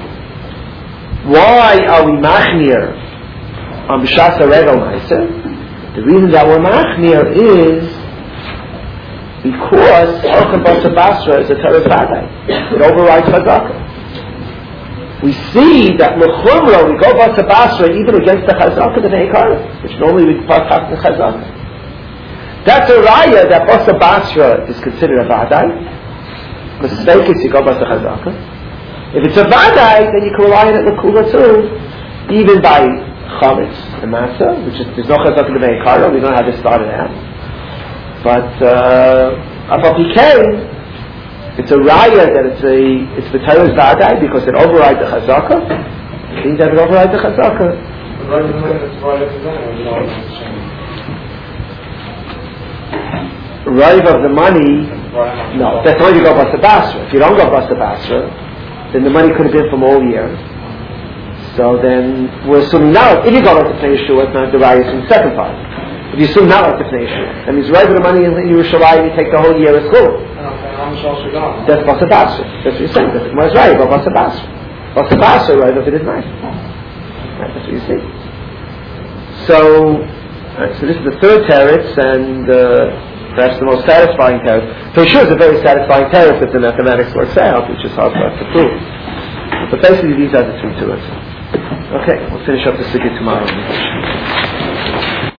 Speaker 1: Why are we machmir on b'shas haregel ma'aser? The reason that we're machmir is because Orchim Basa Basra is a Teres Vadai. It overrides Chazaka. We see that L'chumra, we go Basa Basra even against the Chazaka, the Neikar, which normally we pass out the Chazaka. That's a raya that Basa Basra is considered a Vadai, because it's fake, you go Basa Chazaka. If it's a Vadai, then you can rely on it L'kula too, even by Chametz and Masa, which is, there's no Chazaka the Neikar, we don't know how this started out. But Apal Pikein, it's a raya that it's a it's the Teres Vadai because it overrides the Chazaka. It means that it overrides the Chazaka. Rive of the money, no, that's only you go Basa Basra. If you don't go Basa Basra, then the money could have been from all year. So then we're assuming now, if you go to Pnei Yeshua, it's not the raya from the second part. If you assume not like the Pnei Yeshua, that means right with the money in Yerushalayim, you take the whole year as school. That's Basa Basra. That's what you're saying. That's what right, but Basa Basra. Basa Basra, right, if it is nice. Right, that's what you see. So, right, so this is the third teretz, and uh, perhaps the most satisfying teretz. For sure it's a very satisfying teretz if the mathematics works out, which is hard for us to prove. But basically these are the three teretz. Okay, we'll finish up the sugya tomorrow.